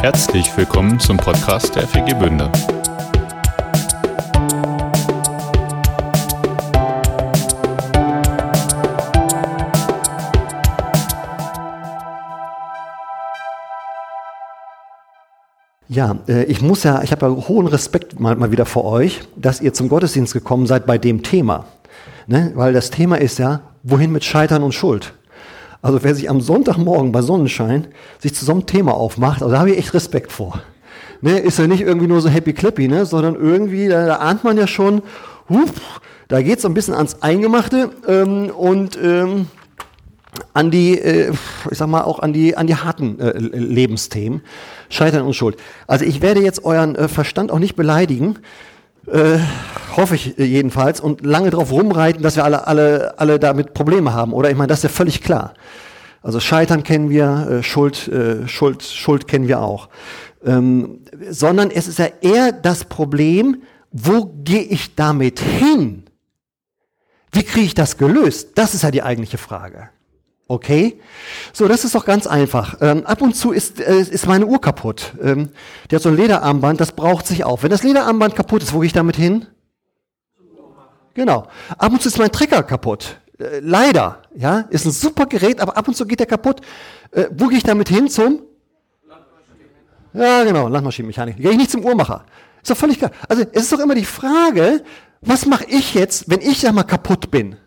Herzlich willkommen zum Podcast der FEG Bünde. Ja, ich habe ja hohen Respekt mal wieder vor euch, dass ihr zum Gottesdienst gekommen seid bei dem Thema. Ne? Weil das Thema ist ja, wohin mit Scheitern und Schuld? Also wer sich am Sonntagmorgen bei Sonnenschein sich zu so einem Thema aufmacht, also da habe ich echt Respekt vor. Ne? Ist ja nicht irgendwie nur so happy-clappy, ne? Sondern irgendwie, da ahnt man ja schon, da geht es so ein bisschen ans Eingemachte und an die, ich sag mal auch an die harten Lebensthemen, Scheitern und Schuld. Also ich werde jetzt euren Verstand auch nicht beleidigen, hoffe ich jedenfalls, und lange drauf rumreiten, dass wir alle damit Probleme haben, oder? Ich meine, das ist ja völlig klar. Also Scheitern kennen wir, Schuld kennen wir auch. Sondern es ist ja eher das Problem, wo gehe ich damit hin? Wie kriege ich das gelöst? Das ist ja die eigentliche Frage. Okay, so, das ist doch ganz einfach. Ab und zu ist meine Uhr kaputt. Die hat so ein Lederarmband, das braucht sich auf. Wenn das Lederarmband kaputt ist, wo gehe ich damit hin? Genau. Ab und zu ist mein Trecker kaputt. Leider, ja, ist ein super Gerät, aber ab und zu geht der kaputt. Wo gehe ich damit hin? Zum? Ja, genau, Landmaschinenmechanik. Gehe ich nicht zum Uhrmacher. Ist doch völlig klar. Also es ist doch immer die Frage, was mache ich jetzt, wenn ich, sag mal, kaputt bin?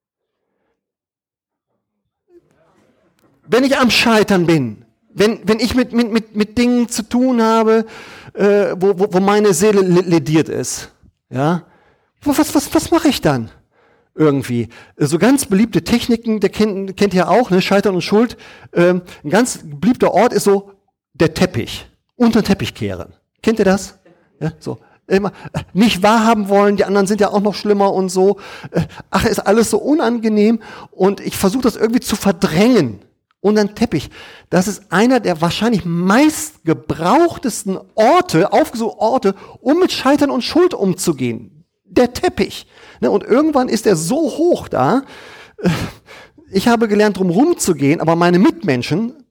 Wenn ich am Scheitern bin, wenn ich mit Dingen zu tun habe, wo meine Seele lediert ist, ja, was mache ich dann irgendwie? So ganz beliebte Techniken, der kennt ihr auch, ne? Scheitern und Schuld. Ein ganz beliebter Ort ist so der Teppich, unter den Teppich kehren. Kennt ihr das? Ja, so. Immer nicht wahrhaben wollen, die anderen sind ja auch noch schlimmer und so. Ach, ist alles so unangenehm und ich versuche das irgendwie zu verdrängen. Unter den Teppich. Das ist einer der wahrscheinlich meistgebrauchtesten aufgesuchten Orte, um mit Scheitern und Schuld umzugehen. Der Teppich. Ne, und irgendwann ist er so hoch da. Ich habe gelernt, drum rumzugehen, aber meine Mitmenschen,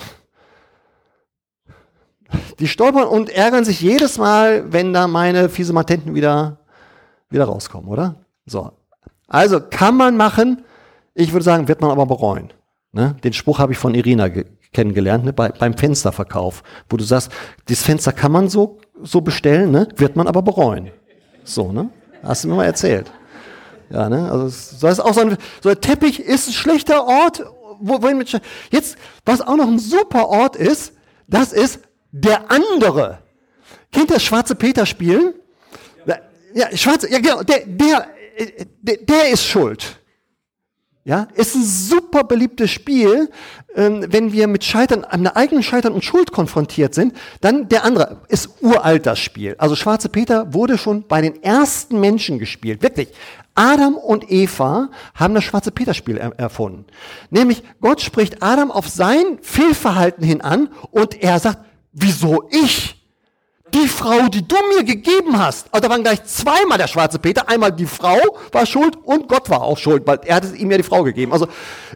die stolpern und ärgern sich jedes Mal, wenn da meine fiese Matenten wieder rauskommen, oder? So. Also kann man machen. Ich würde sagen, wird man aber bereuen. Ne? Den Spruch habe ich von Irina kennengelernt, ne? Beim Fensterverkauf, wo du sagst, dieses Fenster kann man so bestellen, ne? Wird man aber bereuen. So, ne? Hast du mir mal erzählt. Ja, ne? Also das ist auch so ein Teppich ist ein schlechter Ort, jetzt, was auch noch ein super Ort ist, das ist der andere. Kennt ihr das Schwarze Peter spielen? Ja, genau, der ist schuld. Ja, ist ein super beliebtes Spiel, wenn wir mit einem eigenen Scheitern und Schuld konfrontiert sind. Dann der andere ist uralt, das Spiel. Also Schwarze Peter wurde schon bei den ersten Menschen gespielt. Wirklich. Adam und Eva haben das Schwarze Peter-Spiel erfunden. Nämlich Gott spricht Adam auf sein Fehlverhalten hin an und er sagt, wieso ich? Die Frau, die du mir gegeben hast. Also da waren gleich zweimal der Schwarze Peter. Einmal die Frau war schuld und Gott war auch schuld, weil er hat ihm ja die Frau gegeben. Also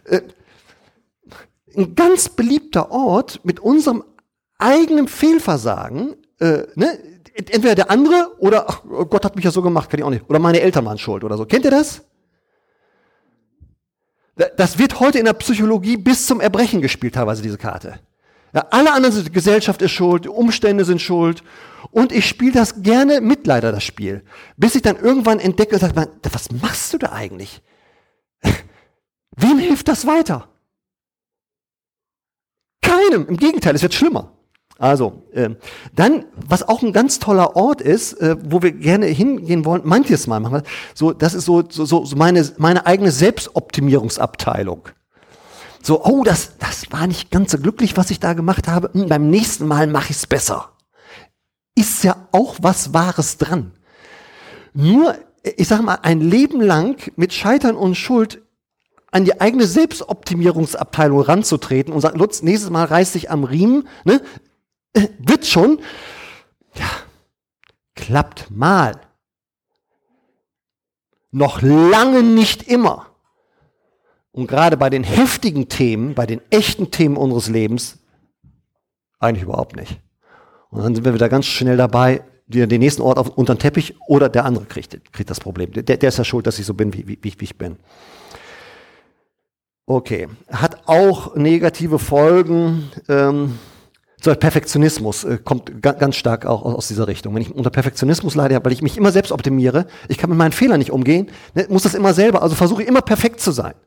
ein ganz beliebter Ort mit unserem eigenen Fehlversagen. Ne? Entweder der andere oder ach, Gott hat mich ja so gemacht, kann ich auch nicht. Oder meine Eltern waren schuld oder so. Kennt ihr das? Das wird heute in der Psychologie bis zum Erbrechen gespielt, teilweise diese Karte. Ja, alle anderen sind, die Gesellschaft ist schuld, die Umstände sind schuld. Und ich spiele das gerne mit, leider, das Spiel. Bis ich dann irgendwann entdecke und sage, was machst du da eigentlich? Wem hilft das weiter? Keinem, im Gegenteil, es wird schlimmer. Also, dann, was auch ein ganz toller Ort ist, wo wir gerne hingehen wollen, manches Mal machen wir, so, das ist so meine eigene Selbstoptimierungsabteilung. So, oh, das war nicht ganz so glücklich, was ich da gemacht habe. Beim nächsten Mal mache ich es besser. Ist ja auch was Wahres dran. Nur, ich sage mal, ein Leben lang mit Scheitern und Schuld an die eigene Selbstoptimierungsabteilung ranzutreten und sagen, Lutz, nächstes Mal reiß dich am Riemen, ne? Wird schon. Ja, klappt mal. Noch lange nicht immer. Und gerade bei den heftigen Themen, bei den echten Themen unseres Lebens, eigentlich überhaupt nicht. Und dann sind wir wieder ganz schnell dabei, den nächsten Ort unter den Teppich oder der andere kriegt das Problem. Der ist ja schuld, dass ich so bin, wie ich bin. Okay, hat auch negative Folgen. So Perfektionismus kommt ganz stark auch aus dieser Richtung. Wenn ich unter Perfektionismus leide, weil ich mich immer selbst optimiere, ich kann mit meinen Fehlern nicht umgehen, muss das immer selber, also versuche ich immer perfekt zu sein.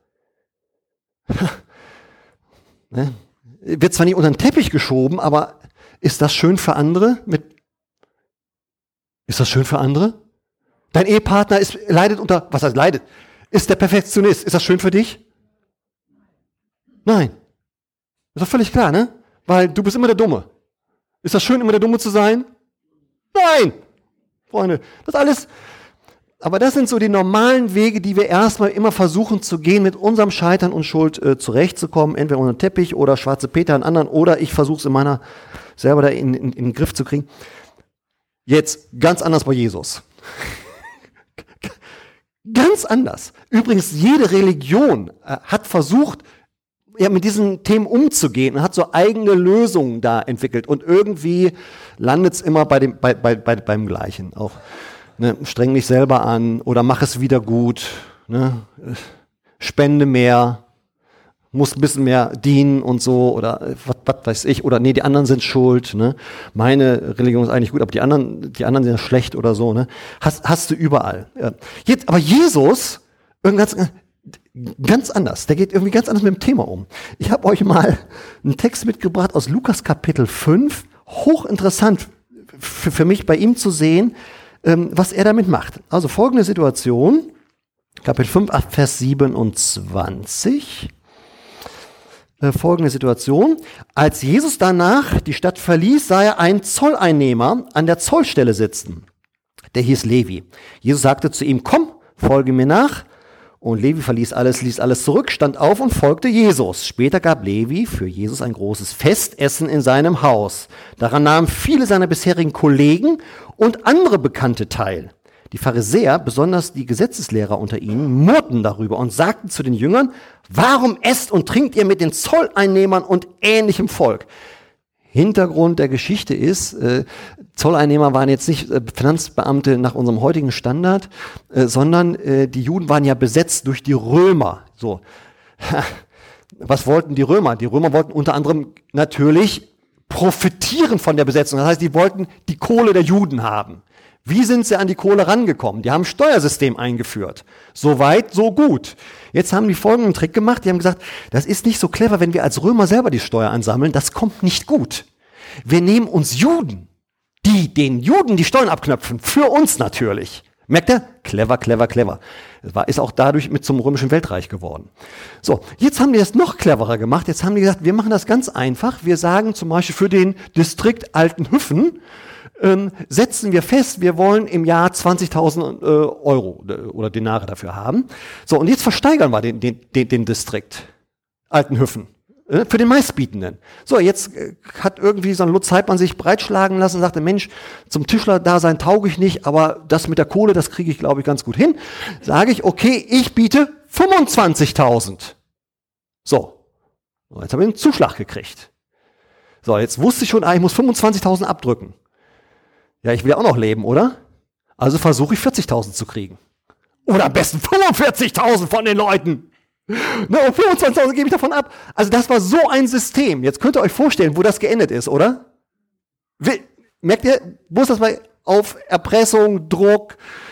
Wird zwar nicht unter den Teppich geschoben, aber ist das schön für andere? Ist das schön für andere? Dein Ehepartner leidet unter, was heißt leidet? Ist der Perfektionist, ist das schön für dich? Nein. Ist doch völlig klar, ne? Weil du bist immer der Dumme. Ist das schön, immer der Dumme zu sein? Nein! Freunde, das alles, aber das sind so die normalen Wege, die wir erstmal immer versuchen zu gehen, mit unserem Scheitern und Schuld zurechtzukommen, entweder unter den Teppich oder schwarze Peter an anderen, oder ich versuche es in meiner selber da in den Griff zu kriegen. Jetzt ganz anders bei Jesus. Ganz anders. Übrigens, jede Religion hat versucht, mit diesen Themen umzugehen und hat so eigene Lösungen da entwickelt. Und irgendwie landet es immer beim Gleichen. Auch streng dich selber an oder mach es wieder gut. Ne? Spende mehr, muss ein bisschen mehr dienen und so. Oder was weiß ich. Oder nee, die anderen sind schuld. Ne? Meine Religion ist eigentlich gut, aber die anderen sind ja schlecht oder so. Ne? Hast du überall. Ja. Jetzt, aber Jesus, ganz anders. Der geht irgendwie ganz anders mit dem Thema um. Ich habe euch mal einen Text mitgebracht aus Lukas Kapitel 5. Hochinteressant für mich bei ihm zu sehen, was er damit macht. Also folgende Situation. Kapitel 5, Vers 27. Folgende Situation. Als Jesus danach die Stadt verließ, sah er einen Zolleinnehmer an der Zollstelle sitzen. Der hieß Levi. Jesus sagte zu ihm, komm, folge mir nach. Und Levi ließ alles zurück, stand auf und folgte Jesus. Später gab Levi für Jesus ein großes Festessen in seinem Haus. Daran nahmen viele seiner bisherigen Kollegen und andere Bekannte teil. Die Pharisäer, besonders die Gesetzeslehrer unter ihnen, murrten darüber und sagten zu den Jüngern, warum esst und trinkt ihr mit den Zolleinnehmern und ähnlichem Volk? Hintergrund der Geschichte ist, Zolleinnehmer waren jetzt nicht Finanzbeamte nach unserem heutigen Standard, sondern die Juden waren ja besetzt durch die Römer. So. Was wollten die Römer? Die Römer wollten unter anderem natürlich profitieren von der Besetzung. Das heißt, die wollten die Kohle der Juden haben. Wie sind sie an die Kohle rangekommen? Die haben ein Steuersystem eingeführt. So weit, so gut. Jetzt haben die folgenden Trick gemacht. Die haben gesagt, das ist nicht so clever, wenn wir als Römer selber die Steuer ansammeln. Das kommt nicht gut. Wir nehmen uns Juden, die den Juden die Steuern abknöpfen. Für uns natürlich. Merkt ihr? Clever, clever, clever. Ist auch dadurch mit zum römischen Weltreich geworden. So, jetzt haben die das noch cleverer gemacht. Jetzt haben die gesagt, wir machen das ganz einfach. Wir sagen zum Beispiel für den Distrikt Altenhüffen, setzen wir fest, wir wollen im Jahr 20.000 Euro oder Denare dafür haben. So, und jetzt versteigern wir den Distrikt Altenhüffen für den Meistbietenden. So, jetzt hat irgendwie so ein Lutz Heidmann sich breitschlagen lassen und sagte, Mensch, zum Tischler-Dasein tauge ich nicht, aber das mit der Kohle, das kriege ich, glaube ich, ganz gut hin. Sage ich, okay, ich biete 25.000. So, jetzt habe ich einen Zuschlag gekriegt. So, jetzt wusste ich schon, ich muss 25.000 abdrücken. Ja, ich will ja auch noch leben, oder? Also versuche ich 40.000 zu kriegen. Oder am besten 45.000 von den Leuten. Na, und 25.000 gebe ich davon ab. Also das war so ein System. Jetzt könnt ihr euch vorstellen, wo das geendet ist, oder? Merkt ihr, wo ist das auf Erpressung, Druck,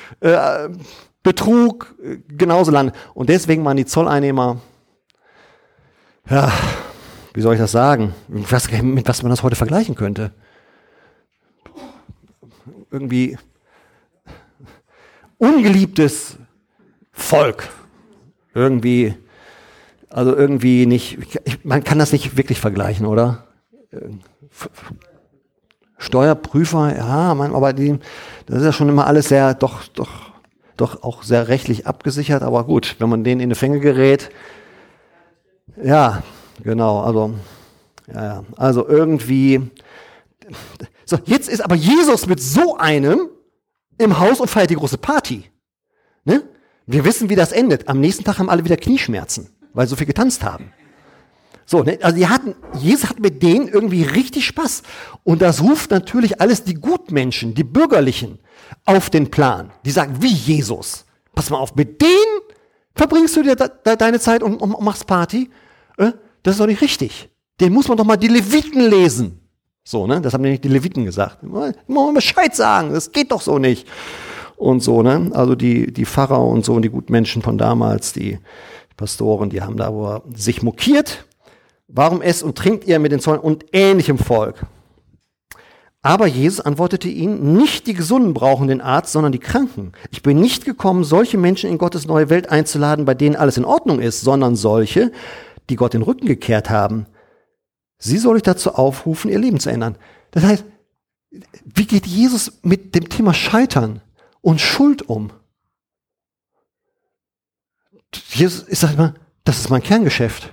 Betrug genauso landet? Und deswegen waren die Zolleinnehmer, ja, wie soll ich das sagen? Mit was man das heute vergleichen könnte. Irgendwie ungeliebtes Volk. Irgendwie nicht, man kann das nicht wirklich vergleichen, oder? Steuerprüfer, ja, aber das ist ja schon immer alles sehr, doch auch sehr rechtlich abgesichert, aber gut, wenn man denen in die Fänge gerät, ja, genau, also irgendwie. So, jetzt ist aber Jesus mit so einem im Haus und feiert die große Party. Ne? Wir wissen, wie das endet. Am nächsten Tag haben alle wieder Knieschmerzen, weil sie so viel getanzt haben. So, ne? Also Jesus hat mit denen irgendwie richtig Spaß. Und das ruft natürlich alles die Gutmenschen, die Bürgerlichen auf den Plan. Die sagen, wie Jesus. Pass mal auf, mit denen verbringst du dir deine Zeit und machst Party? Das ist doch nicht richtig. Den muss man doch mal die Leviten lesen. So, ne? Das haben nämlich die Leviten gesagt. Immer mal Bescheid sagen, das geht doch so nicht. Und so, ne? Also die Pfarrer und so und die Gutmenschen von damals, die Pastoren, die haben da wohl sich mokiert. Warum esst und trinkt ihr mit den Zöllnern und ähnlichem Volk? Aber Jesus antwortete ihnen, nicht die Gesunden brauchen den Arzt, sondern die Kranken. Ich bin nicht gekommen, solche Menschen in Gottes neue Welt einzuladen, bei denen alles in Ordnung ist, sondern solche, die Gott den Rücken gekehrt haben. Sie soll ich dazu aufrufen, ihr Leben zu ändern. Das heißt, wie geht Jesus mit dem Thema Scheitern und Schuld um? Jesus, ich sage immer, das ist mein Kerngeschäft.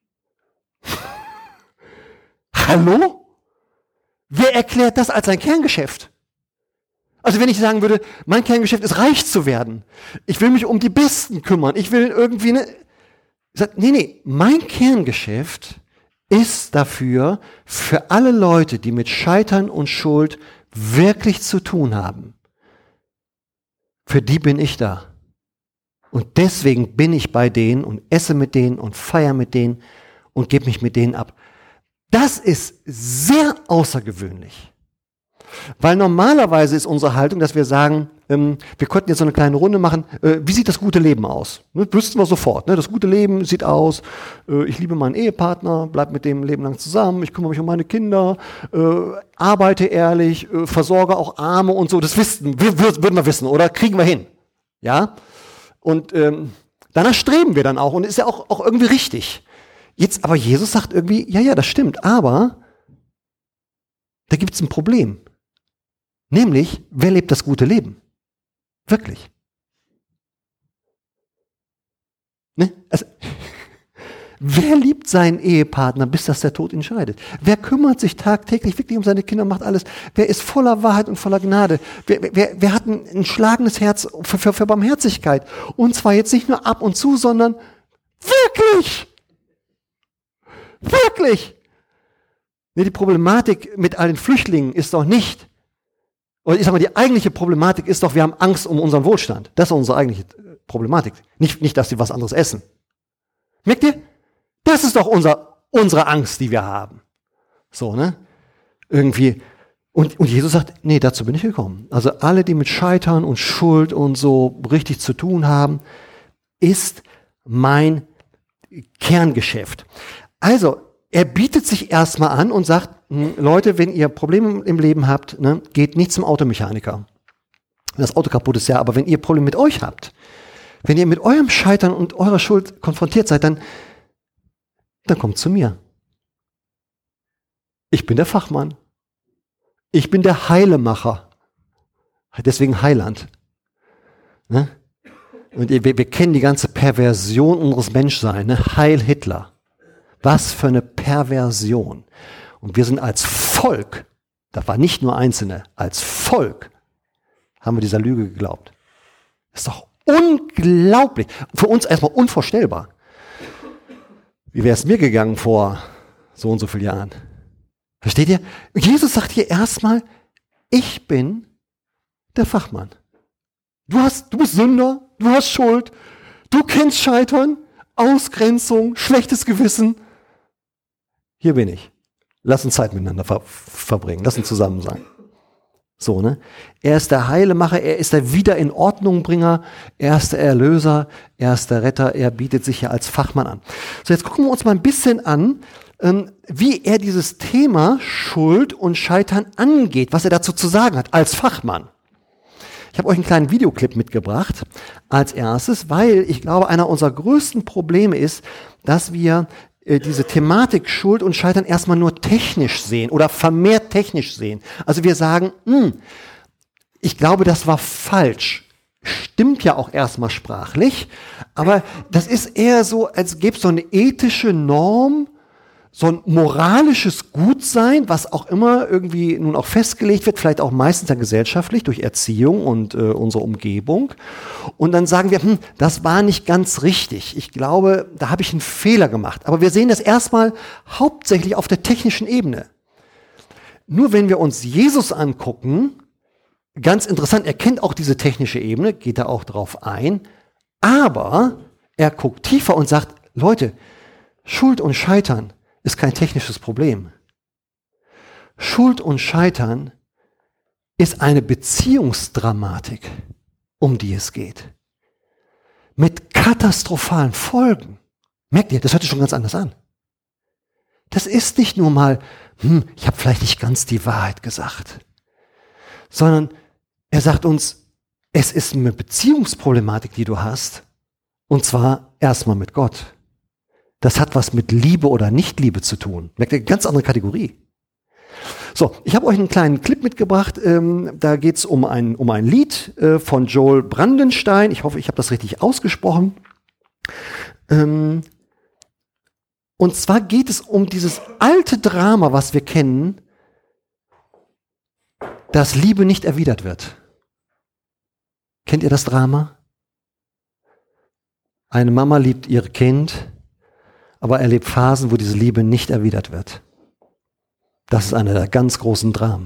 Hallo? Wer erklärt das als ein Kerngeschäft? Also wenn ich sagen würde, mein Kerngeschäft ist reich zu werden. Ich will mich um die Besten kümmern. Ich will irgendwie nee, mein Kerngeschäft ist dafür, für alle Leute, die mit Scheitern und Schuld wirklich zu tun haben. Für die bin ich da. Und deswegen bin ich bei denen und esse mit denen und feiere mit denen und gebe mich mit denen ab. Das ist sehr außergewöhnlich. Weil normalerweise ist unsere Haltung, dass wir sagen, wir könnten jetzt so eine kleine Runde machen, wie sieht das gute Leben aus? Ne, wüssten wir sofort. Ne? Das gute Leben sieht aus, ich liebe meinen Ehepartner, bleib mit dem Leben lang zusammen, ich kümmere mich um meine Kinder, arbeite ehrlich, versorge auch Arme und so. Das würden wir wissen, oder? Kriegen wir hin. Ja? Und danach streben wir dann auch und ist ja auch irgendwie richtig. Jetzt aber Jesus sagt irgendwie, ja, das stimmt, aber da gibt es ein Problem. Nämlich, wer lebt das gute Leben? Wirklich. Ne? Also, wer liebt seinen Ehepartner, bis dass der Tod ihn scheidet? Wer kümmert sich tagtäglich wirklich um seine Kinder, macht alles? Wer ist voller Wahrheit und voller Gnade? Wer hat ein schlagendes Herz für Barmherzigkeit? Und zwar jetzt nicht nur ab und zu, sondern wirklich. Wirklich. Nee, die Problematik mit all den Flüchtlingen ist doch nicht, oder ich sag mal, die eigentliche Problematik ist doch, wir haben Angst um unseren Wohlstand. Das ist unsere eigentliche Problematik. Nicht, dass sie was anderes essen. Merkt ihr? Das ist doch unsere Angst, die wir haben. So, ne? Irgendwie. Und Jesus sagt, nee, dazu bin ich gekommen. Also alle, die mit Scheitern und Schuld und so richtig zu tun haben, ist mein Kerngeschäft. Also, er bietet sich erstmal an und sagt, Leute, wenn ihr Probleme im Leben habt, ne, geht nicht zum Automechaniker. Das Auto kaputt ist, ja, aber wenn ihr Probleme mit euch habt, wenn ihr mit eurem Scheitern und eurer Schuld konfrontiert seid, dann kommt zu mir. Ich bin der Fachmann. Ich bin der Heilemacher. Deswegen Heiland. Ne? Und wir kennen die ganze Perversion unseres Menschseins, ne? Heil Hitler. Was für eine Perversion. Und wir sind als Volk, das war nicht nur Einzelne, als Volk haben wir dieser Lüge geglaubt. Das ist doch unglaublich. Für uns erstmal unvorstellbar. Wie wäre es mir gegangen vor so und so vielen Jahren? Versteht ihr? Jesus sagt hier erstmal, ich bin der Fachmann. Du bist Sünder, du hast Schuld, du kennst Scheitern, Ausgrenzung, schlechtes Gewissen. Hier bin ich. Lass uns Zeit miteinander verbringen. Lass uns zusammen sein. So, ne? Er ist der Heilemacher, er ist der Wiederinordnungbringer, er ist der Erlöser, er ist der Retter, er bietet sich ja als Fachmann an. So, jetzt gucken wir uns mal ein bisschen an, wie er dieses Thema Schuld und Scheitern angeht, was er dazu zu sagen hat als Fachmann. Ich habe euch einen kleinen Videoclip mitgebracht als erstes, weil ich glaube, einer unserer größten Probleme ist, dass wir diese Thematik Schuld und Scheitern erstmal nur technisch sehen oder vermehrt technisch sehen. Also wir sagen, ich glaube, das war falsch. Stimmt ja auch erstmal sprachlich, aber das ist eher so, als gäbe es so eine ethische Norm, so ein moralisches Gutsein, was auch immer irgendwie nun auch festgelegt wird, vielleicht auch meistens dann gesellschaftlich durch Erziehung und unsere Umgebung. Und dann sagen wir, das war nicht ganz richtig. Ich glaube, da habe ich einen Fehler gemacht. Aber wir sehen das erstmal hauptsächlich auf der technischen Ebene. Nur wenn wir uns Jesus angucken, ganz interessant, er kennt auch diese technische Ebene, geht da auch drauf ein, aber er guckt tiefer und sagt, Leute, Schuld und Scheitern ist kein technisches Problem. Schuld und Scheitern ist eine Beziehungsdramatik, um die es geht. Mit katastrophalen Folgen. Merkt ihr, das hört sich schon ganz anders an. Das ist nicht nur mal, ich habe vielleicht nicht ganz die Wahrheit gesagt, sondern er sagt uns, es ist eine Beziehungsproblematik, die du hast, und zwar erstmal mit Gott. Das hat was mit Liebe oder Nicht-Liebe zu tun. Merkt ihr, eine ganz andere Kategorie. So, ich habe euch einen kleinen Clip mitgebracht. Da geht es um ein Lied von Joel Brandenstein. Ich hoffe, ich habe das richtig ausgesprochen. Und zwar geht es um dieses alte Drama, was wir kennen, dass Liebe nicht erwidert wird. Kennt ihr das Drama? Eine Mama liebt ihr Kind, aber erlebt Phasen, wo diese Liebe nicht erwidert wird. Das ist einer der ganz großen Dramen.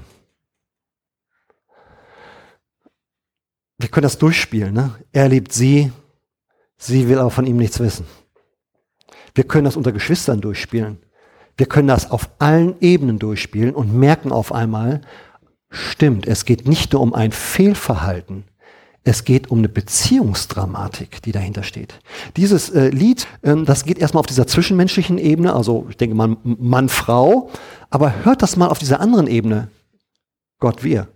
Wir können das durchspielen. Ne? Er liebt sie, sie will aber von ihm nichts wissen. Wir können das unter Geschwistern durchspielen. Wir können das auf allen Ebenen durchspielen und merken auf einmal, stimmt, es geht nicht nur um ein Fehlverhalten, es geht um eine Beziehungsdramatik, die dahinter steht. Dieses Lied, das geht erstmal auf dieser zwischenmenschlichen Ebene, also ich denke mal Mann, Frau, aber hört das mal auf dieser anderen Ebene, Gott, wir.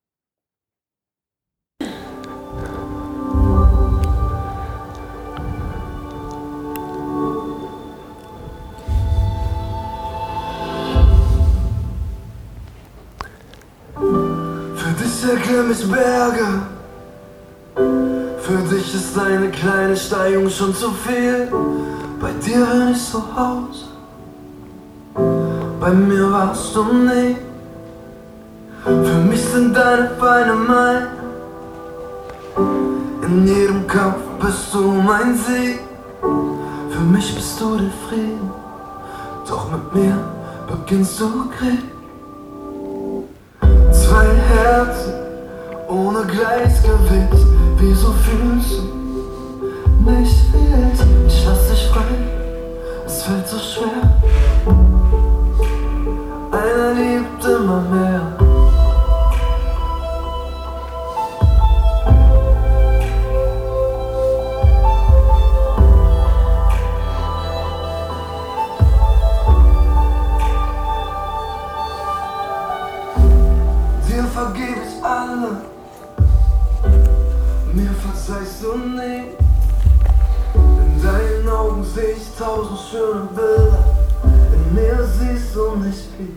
Für dich erklimm ich Berge. Für dich ist eine kleine Steigung schon zu viel. Bei dir bin ich zu Hause. Bei mir warst du nie. Für mich sind deine Beine mein. In jedem Kampf bist du mein Sieg. Für mich bist du der Frieden. Doch mit mir beginnst du Krieg. Zwei Herzen ohne Gleichgewicht. Wieso fühlst du nicht wie ich? Ich lass dich frei, es fällt so schwer. Einer liebt immer mehr. Dir vergeb ich alle. Mir verzeihst du nie. In deinen Augen seh ich 1000 schöne Bilder. In mir siehst du nicht viel.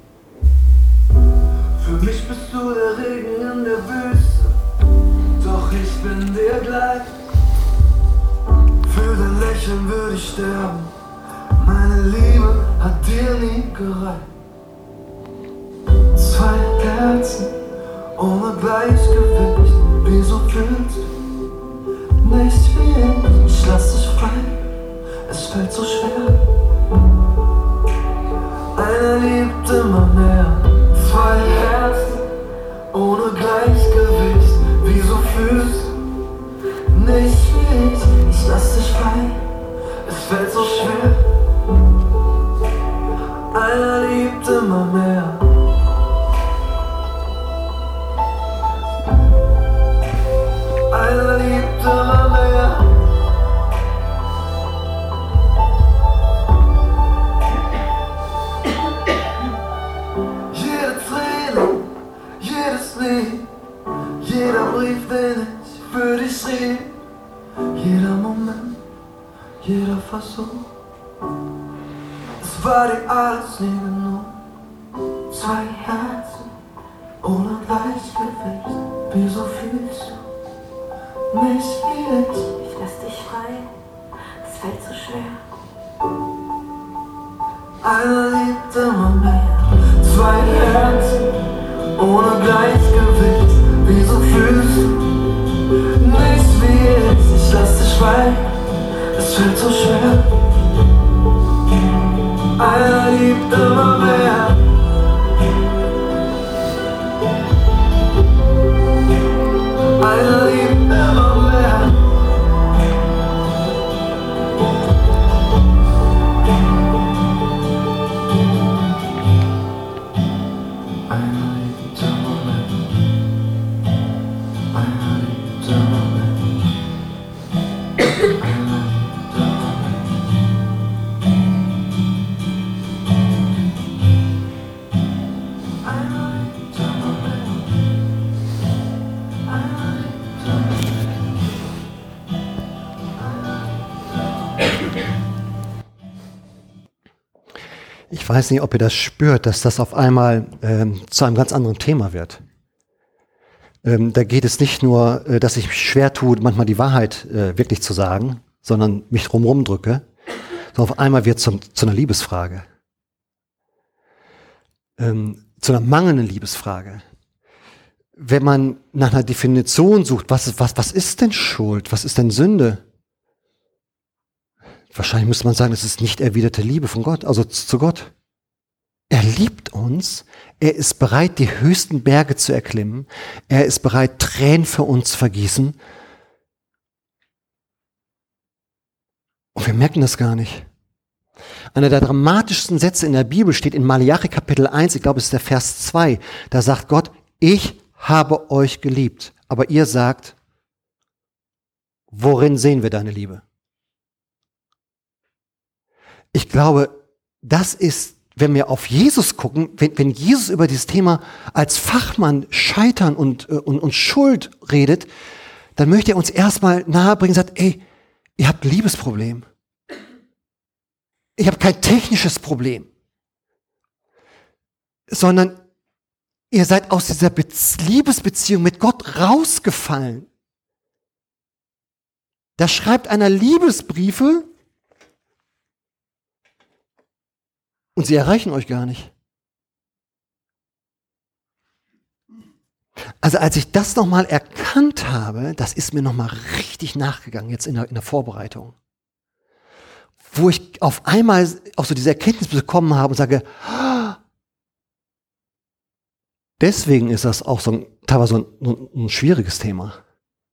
Für mich bist du der Regen in der Wüste. Doch ich bin dir gleich. Für dein Lächeln würde ich sterben. Meine Liebe hat dir nie gereicht. Zwei Herzen ohne Gleichgewicht. Wieso fühlst du nicht wie ich? Ich lass dich frei, es fällt so schwer. Einer liebt immer mehr. Zwei Herzen ohne Gleichgewicht. Wieso fühlst du nicht wie ich? Ich lass dich frei, es fällt so schwer. Einer liebt immer mehr. Einer liebt immer mehr. Jede Träne, jedes Lied, jeder Brief, den ich für dich schrieb, jeder Moment, jeder Versuch, es war dir alles nie genug. Zwei Herzen ohne Gleichgewicht. Wieso fühlst du nicht wie ich? Ich lass dich frei, es fällt so schwer. Einer liebt immer mehr, zwei Herzen ohne Gleichgewicht. Wieso fühlst du nichts wie jetzt? Ich lass dich schweigen, es fällt so schwer. Einer liebt immer mehr. Einer liebt immer mehr. Einer liebt immer mehr. Einer liebt immer mehr. Ich weiß nicht, ob ihr das spürt, dass das auf einmal zu einem ganz anderen Thema wird. Da geht es nicht nur, dass ich mich schwer tue, manchmal die Wahrheit wirklich zu sagen, sondern mich drumherum drücke, sondern auf einmal wird es zu einer Liebesfrage. Zu einer mangelnden Liebesfrage. Wenn man nach einer Definition sucht, was ist denn Schuld, was ist denn Sünde? Wahrscheinlich müsste man sagen, es ist nicht erwiderte Liebe von Gott, also zu Gott. Er liebt uns, er ist bereit, die höchsten Berge zu erklimmen, er ist bereit, Tränen für uns zu vergießen. Und wir merken das gar nicht. Einer der dramatischsten Sätze in der Bibel steht in Malachi Kapitel 1, ich glaube es ist der Vers 2, da sagt Gott, ich habe euch geliebt, aber ihr sagt, worin sehen wir deine Liebe? Ich glaube, das ist, wenn wir auf Jesus gucken, wenn Jesus über dieses Thema als Fachmann Scheitern und Schuld redet, dann möchte er uns erstmal nahebringen, sagt, ey, ihr habt ein Liebesproblem. Ich habe kein technisches Problem, sondern ihr seid aus dieser Liebesbeziehung mit Gott rausgefallen. Da schreibt einer Liebesbriefe, und sie erreichen euch gar nicht. Also als ich das nochmal erkannt habe, das ist mir nochmal richtig nachgegangen jetzt in der Vorbereitung. Wo ich auf einmal auch so diese Erkenntnis bekommen habe und sage, deswegen ist das auch teilweise ein schwieriges Thema.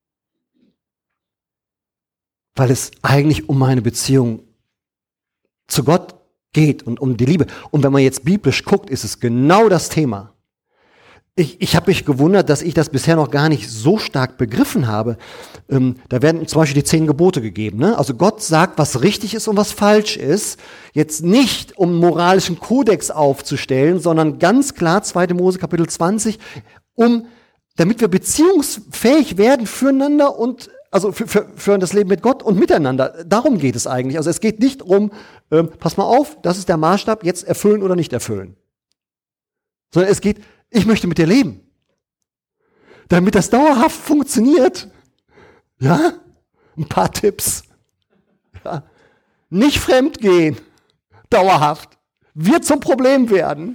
Weil es eigentlich um meine Beziehung zu Gott geht und um die Liebe. Und wenn man jetzt biblisch guckt, ist es genau das Thema. Ich habe mich gewundert, dass ich das bisher noch gar nicht so stark begriffen habe. Da werden zum Beispiel die 10 Gebote gegeben. Ne? Also Gott sagt, was richtig ist und was falsch ist. Jetzt nicht, um einen moralischen Kodex aufzustellen, sondern ganz klar, 2. Mose Kapitel 20, damit wir beziehungsfähig werden füreinander und also für das Leben mit Gott und miteinander. Darum geht es eigentlich. Also es geht nicht um, pass mal auf, das ist der Maßstab, jetzt erfüllen oder nicht erfüllen. Sondern es geht, ich möchte mit dir leben. Damit das dauerhaft funktioniert. Ja? Ein paar Tipps. Ja. Nicht fremdgehen. Dauerhaft. Wird zum Problem werden.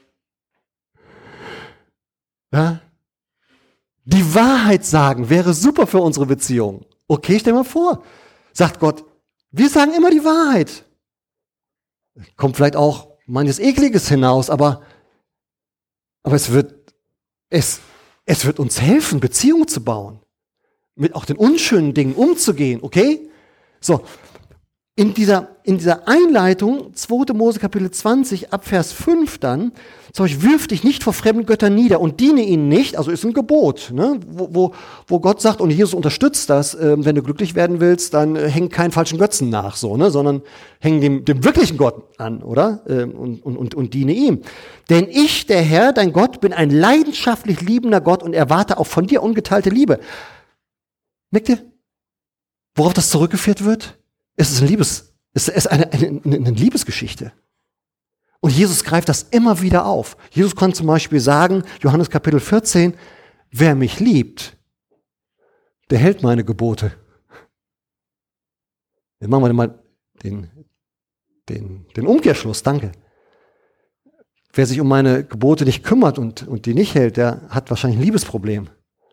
Ja? Die Wahrheit sagen wäre super für unsere Beziehung. Okay, stell mal vor, sagt Gott, wir sagen immer die Wahrheit. Kommt vielleicht auch manches Ekliges hinaus, aber es wird uns helfen, Beziehungen zu bauen. Mit auch den unschönen Dingen umzugehen, okay? So, in dieser Einleitung, 2. Mose Kapitel 20, ab Vers 5 dann, sag ich, wirf dich nicht vor fremden Göttern nieder und diene ihnen nicht, also ist ein Gebot, ne? wo Gott sagt, und Jesus unterstützt das, wenn du glücklich werden willst, dann häng keinen falschen Götzen nach, so, ne? Sondern häng dem wirklichen Gott an, oder? Und diene ihm. Denn ich, der Herr, dein Gott, bin ein leidenschaftlich liebender Gott und erwarte auch von dir ungeteilte Liebe. Merkt ihr, worauf das zurückgeführt wird? Es ist eine Liebesgeschichte. Und Jesus greift das immer wieder auf. Jesus kann zum Beispiel sagen, Johannes Kapitel 14, wer mich liebt, der hält meine Gebote. Jetzt machen wir mal den Umkehrschluss, danke. Wer sich um meine Gebote nicht kümmert und die nicht hält, der hat wahrscheinlich ein Liebesproblem.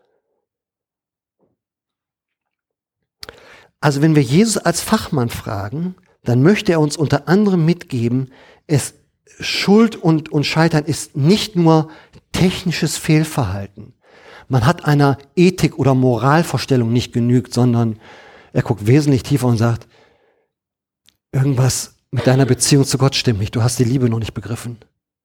Also wenn wir Jesus als Fachmann fragen, dann möchte er uns unter anderem mitgeben, Schuld und Scheitern ist nicht nur technisches Fehlverhalten. Man hat einer Ethik- oder Moralvorstellung nicht genügt, sondern er guckt wesentlich tiefer und sagt, irgendwas mit deiner Beziehung zu Gott stimmt nicht, du hast die Liebe noch nicht begriffen.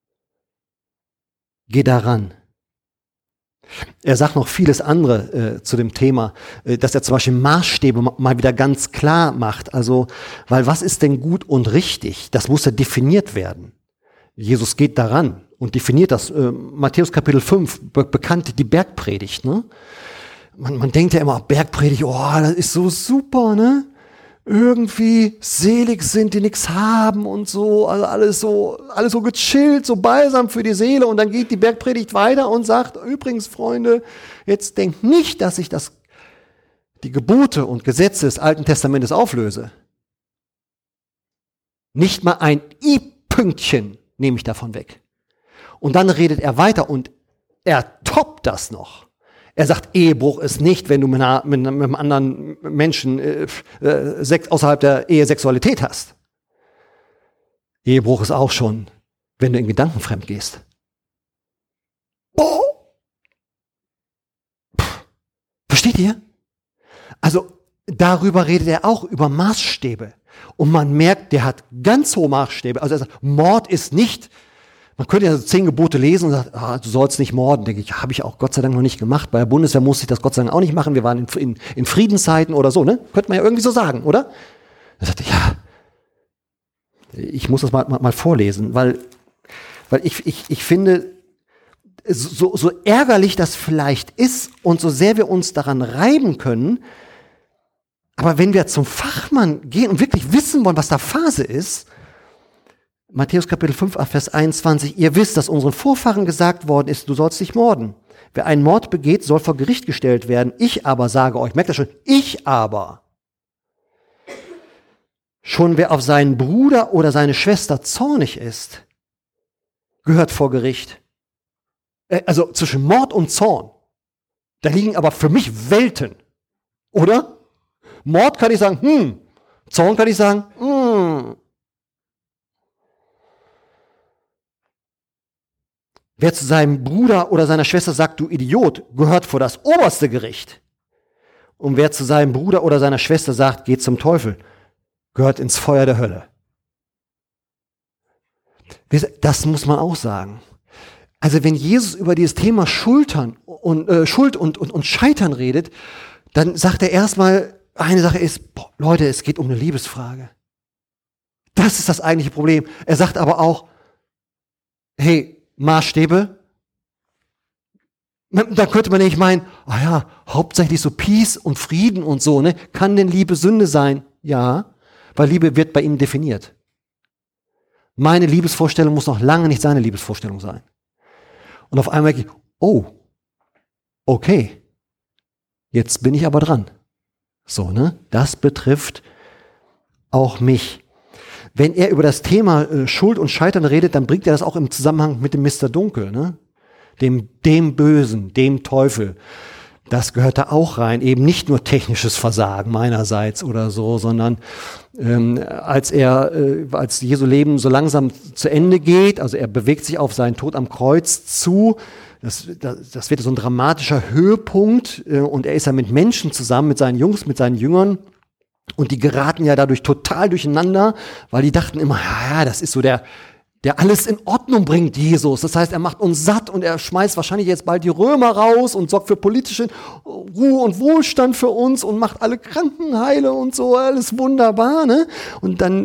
Geh daran. Er sagt noch vieles andere zu dem Thema, dass er zum Beispiel Maßstäbe mal wieder ganz klar macht. Also, weil was ist denn gut und richtig? Das muss ja definiert werden. Jesus geht daran und definiert das. Matthäus Kapitel 5, bekannt die Bergpredigt. Ne? Man denkt ja immer, Bergpredigt, oh, das ist so super, ne? Irgendwie selig sind, die nichts haben und so, also alles so gechillt, so balsam für die Seele. Und dann geht die Bergpredigt weiter und sagt, übrigens, Freunde, jetzt denkt nicht, dass ich die Gebote und Gesetze des Alten Testamentes auflöse. Nicht mal ein I-Pünktchen nehme ich davon weg. Und dann redet er weiter und er toppt das noch. Er sagt, Ehebruch ist nicht, wenn du mit einem anderen Menschen außerhalb der Ehe Sexualität hast. Ehebruch ist auch schon, wenn du in Gedanken fremd gehst. Oh! Versteht ihr? Also darüber redet er auch, über Maßstäbe. Und man merkt, der hat ganz hohe Maßstäbe. Also er sagt, Mord ist nicht... Man könnte ja 10 Gebote lesen und sagt, du sollst nicht morden. Denke ich, habe ich auch Gott sei Dank noch nicht gemacht. Bei der Bundeswehr musste ich das Gott sei Dank auch nicht machen. Wir waren in Friedenszeiten oder so, ne? Könnte man ja irgendwie so sagen, oder? Dann sagte ich, ja, ich muss das mal vorlesen, weil ich finde, so ärgerlich das vielleicht ist und so sehr wir uns daran reiben können, aber wenn wir zum Fachmann gehen und wirklich wissen wollen, was da Phase ist, Matthäus Kapitel 5, Vers 21, ihr wisst, dass unseren Vorfahren gesagt worden ist, du sollst nicht morden. Wer einen Mord begeht, soll vor Gericht gestellt werden. Ich aber sage euch, merkt ihr schon, ich aber. Schon wer auf seinen Bruder oder seine Schwester zornig ist, gehört vor Gericht. Also zwischen Mord und Zorn, da liegen aber für mich Welten, oder? Mord kann ich sagen, Zorn kann ich sagen, Wer zu seinem Bruder oder seiner Schwester sagt, du Idiot, gehört vor das oberste Gericht. Und wer zu seinem Bruder oder seiner Schwester sagt, geh zum Teufel, gehört ins Feuer der Hölle. Das muss man auch sagen. Also wenn Jesus über dieses Thema Schuld und Scheitern redet, dann sagt er erstmal, eine Sache ist, Leute, es geht um eine Liebesfrage. Das ist das eigentliche Problem. Er sagt aber auch, hey, Maßstäbe, da könnte man nicht meinen, hauptsächlich so Peace und Frieden und so, ne? Kann denn Liebe Sünde sein? Ja, weil Liebe wird bei ihm definiert. Meine Liebesvorstellung muss noch lange nicht seine Liebesvorstellung sein. Und auf einmal denke ich, okay, jetzt bin ich aber dran. So, ne? Das betrifft auch mich. Wenn er über das Thema Schuld und Scheitern redet, dann bringt er das auch im Zusammenhang mit dem Mr. Dunkel, ne? Dem Bösen, dem Teufel. Das gehört da auch rein. Eben nicht nur technisches Versagen meinerseits oder so, sondern als Jesu Leben so langsam zu Ende geht, also er bewegt sich auf seinen Tod am Kreuz zu, das wird so ein dramatischer Höhepunkt und er ist ja mit Menschen zusammen, mit seinen Jungs, mit seinen Jüngern. Und die geraten ja dadurch total durcheinander, weil die dachten immer, das ist so der alles in Ordnung bringt, Jesus. Das heißt, er macht uns satt und er schmeißt wahrscheinlich jetzt bald die Römer raus und sorgt für politische Ruhe und Wohlstand für uns und macht alle Kranken heile und so, alles wunderbar, ne? Und dann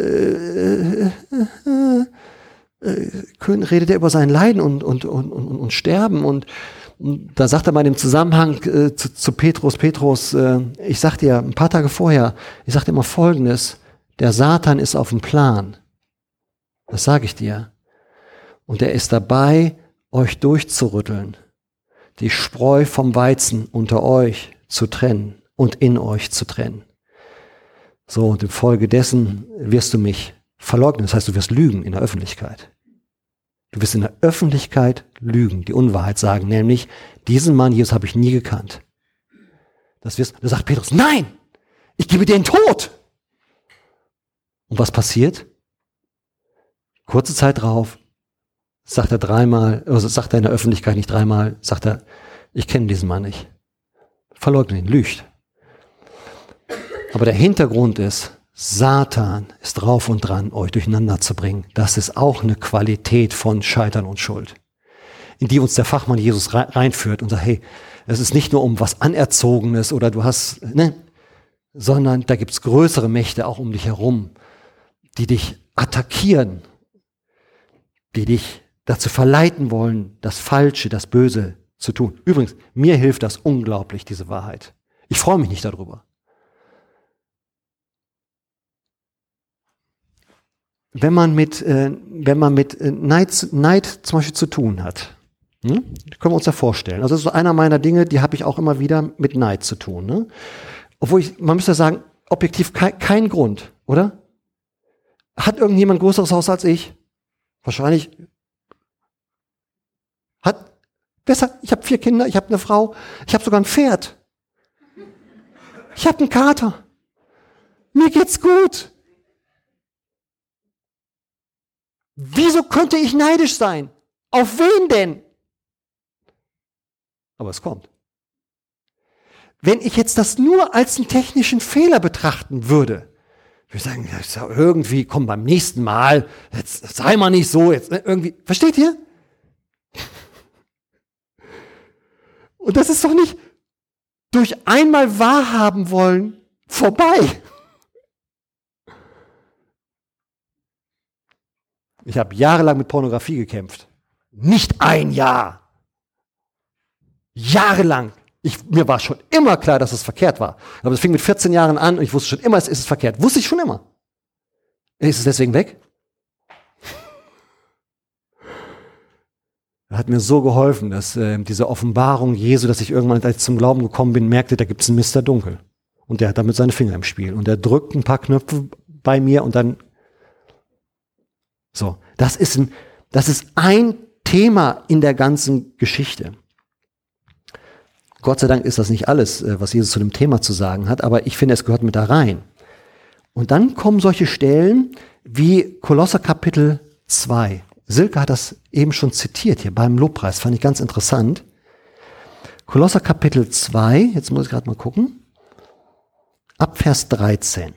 redet er über sein Leiden und Sterben und da sagt er mal im Zusammenhang zu Petrus, ich sag dir ein paar Tage vorher, ich sag dir mal Folgendes, der Satan ist auf dem Plan. Das sage ich dir. Und er ist dabei, euch durchzurütteln, die Spreu vom Weizen unter euch zu trennen und in euch zu trennen. So, und infolge dessen wirst du mich Verleugnen, das heißt, du wirst lügen in der Öffentlichkeit. Du wirst in der Öffentlichkeit lügen, die Unwahrheit sagen, nämlich, diesen Mann Jesus habe ich nie gekannt. Da sagt Petrus, nein, ich gebe dir den Tod. Und was passiert? Kurze Zeit drauf, sagt er in der Öffentlichkeit nicht dreimal, sagt er, ich kenne diesen Mann nicht. Verleugnet ihn, lügt. Aber der Hintergrund ist, Satan ist drauf und dran, euch durcheinander zu bringen. Das ist auch eine Qualität von Scheitern und Schuld, in die uns der Fachmann Jesus reinführt und sagt, hey, es ist nicht nur um was Anerzogenes oder du hast, sondern da gibt es größere Mächte auch um dich herum, die dich attackieren, die dich dazu verleiten wollen, das Falsche, das Böse zu tun. Übrigens, mir hilft das unglaublich, diese Wahrheit. Ich freue mich nicht darüber. Wenn man mit Neid zum Beispiel zu tun hat, können wir uns ja vorstellen. Also das ist so einer meiner Dinge, die habe ich auch immer wieder mit Neid zu tun. Ne? Obwohl man müsste sagen, objektiv kein Grund, oder? Hat irgendjemand ein größeres Haus als ich? Wahrscheinlich. Besser, ich habe 4 Kinder, ich habe eine Frau, ich habe sogar ein Pferd. Ich habe einen Kater. Mir geht's gut. Wieso könnte ich neidisch sein? Auf wen denn? Aber es kommt. Wenn ich jetzt das nur als einen technischen Fehler betrachten würde, würde ich sagen, das ist ja irgendwie, komm, beim nächsten Mal, jetzt sei mal nicht so, jetzt irgendwie, versteht ihr? Und das ist doch nicht durch einmal wahrhaben wollen vorbei. Ich habe jahrelang mit Pornografie gekämpft. Nicht ein Jahr. Jahrelang. Mir war schon immer klar, dass es verkehrt war. Aber es fing mit 14 Jahren an und ich wusste schon immer, es ist verkehrt. Wusste ich schon immer. Ist es deswegen weg? Das hat mir so geholfen, dass diese Offenbarung Jesu, dass ich irgendwann, als ich zum Glauben gekommen bin, merkte, da gibt es einen Mr. Dunkel. Und der hat damit seine Finger im Spiel. Und der drückt ein paar Knöpfe bei mir und dann so. Das ist ein Thema in der ganzen Geschichte. Gott sei Dank ist das nicht alles, was Jesus zu dem Thema zu sagen hat, aber ich finde, es gehört mit da rein. Und dann kommen solche Stellen wie Kolosser Kapitel 2. Silke hat das eben schon zitiert hier beim Lobpreis, fand ich ganz interessant. Kolosser Kapitel 2, jetzt muss ich gerade mal gucken, ab Vers 13.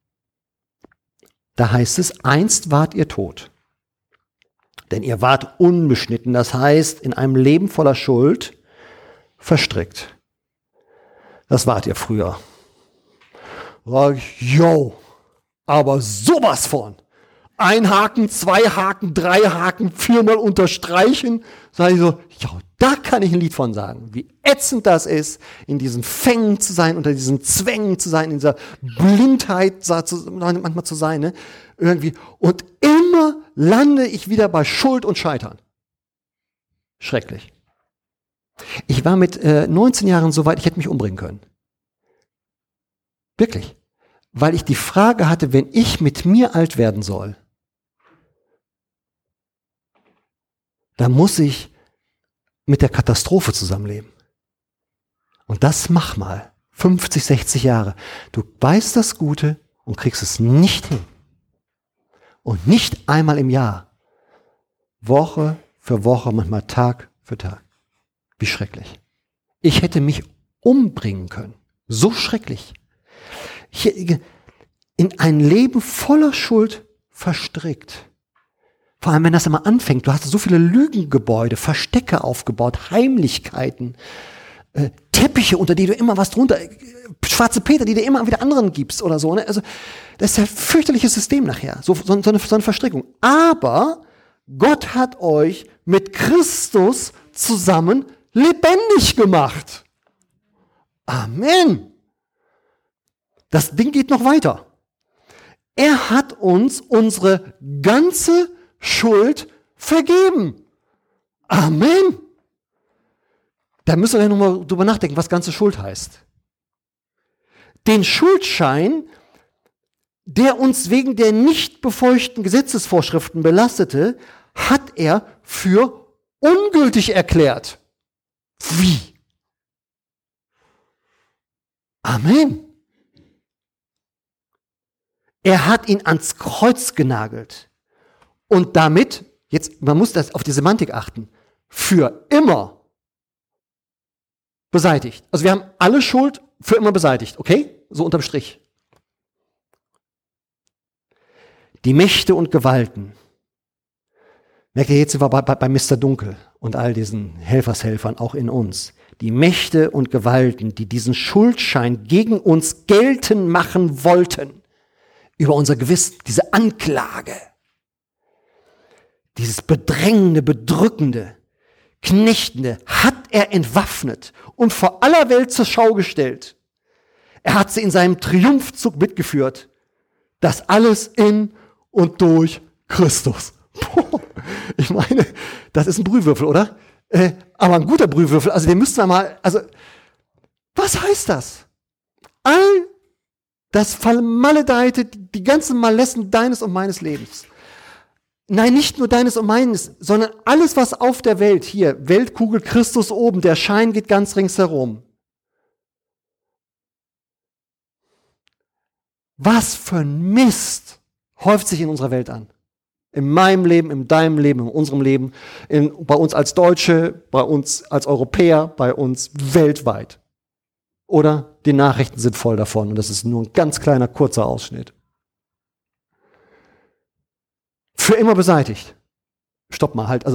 Da heißt es, einst wart ihr tot, denn ihr wart unbeschnitten, das heißt, in einem Leben voller Schuld verstrickt. Das wart ihr früher. Sag ich, yo, aber sowas von. 1 Haken, 2 Haken, 3 Haken, 4-mal unterstreichen. Sag ich so, ja, da kann ich ein Lied von sagen. Wie ätzend das ist, in diesen Fängen zu sein, unter diesen Zwängen zu sein, in dieser Blindheit manchmal zu sein, ne? Irgendwie. Und immer lande ich wieder bei Schuld und Scheitern. Schrecklich. Ich war mit 19 Jahren so weit, ich hätte mich umbringen können. Wirklich. Weil ich die Frage hatte, wenn ich mit mir alt werden soll, dann muss ich mit der Katastrophe zusammenleben. Und das mach mal. 50, 60 Jahre. Du weißt das Gute und kriegst es nicht hin. Und nicht einmal im Jahr. Woche für Woche, manchmal Tag für Tag. Wie schrecklich. Ich hätte mich umbringen können. So schrecklich. In ein Leben voller Schuld verstrickt. Vor allem, wenn das immer anfängt. Du hast so viele Lügengebäude, Verstecke aufgebaut, Heimlichkeiten, Teppiche, unter die du immer was drunter, schwarze Peter, die du immer wieder anderen gibst oder so. Ne? Also, das ist ein fürchterliches System nachher. So eine Verstrickung. Aber Gott hat euch mit Christus zusammen lebendig gemacht. Amen. Das Ding geht noch weiter. Er hat uns unsere ganze Schuld vergeben. Amen. Da müssen wir ja nochmal drüber nachdenken, was ganze Schuld heißt. Den Schuldschein, der uns wegen der nicht befeuchten Gesetzesvorschriften belastete, hat er für ungültig erklärt. Wie? Amen. Er hat ihn ans Kreuz genagelt. Und damit, jetzt, man muss das auf die Semantik achten, für immer beseitigt. Also wir haben alle Schuld für immer beseitigt, okay? So unterm Strich. Die Mächte und Gewalten. Merkt ihr, jetzt sind wir bei Mr. Dunkel und all diesen Helfershelfern, auch in uns. Die Mächte und Gewalten, die diesen Schuldschein gegen uns geltend machen wollten, über unser Gewissen, diese Anklage, dieses bedrängende, bedrückende, knechtende, hat er entwaffnet und vor aller Welt zur Schau gestellt. Er hat sie in seinem Triumphzug mitgeführt. Das alles in und durch Christus. Ich meine, das ist ein Brühwürfel, oder? Aber ein guter Brühwürfel, also den müssten wir mal, also, was heißt das? All das Vermaledeite, die ganzen Malessen deines und meines Lebens. Nein, nicht nur deines und meines, sondern alles, was auf der Welt, hier, Weltkugel, Christus oben, der Schein geht ganz ringsherum. Was für ein Mist häuft sich in unserer Welt an. In meinem Leben, in deinem Leben, in unserem Leben, bei uns als Deutsche, bei uns als Europäer, bei uns weltweit. Oder die Nachrichten sind voll davon und das ist nur ein ganz kleiner, kurzer Ausschnitt. Für immer beseitigt. Stopp mal, halt. Also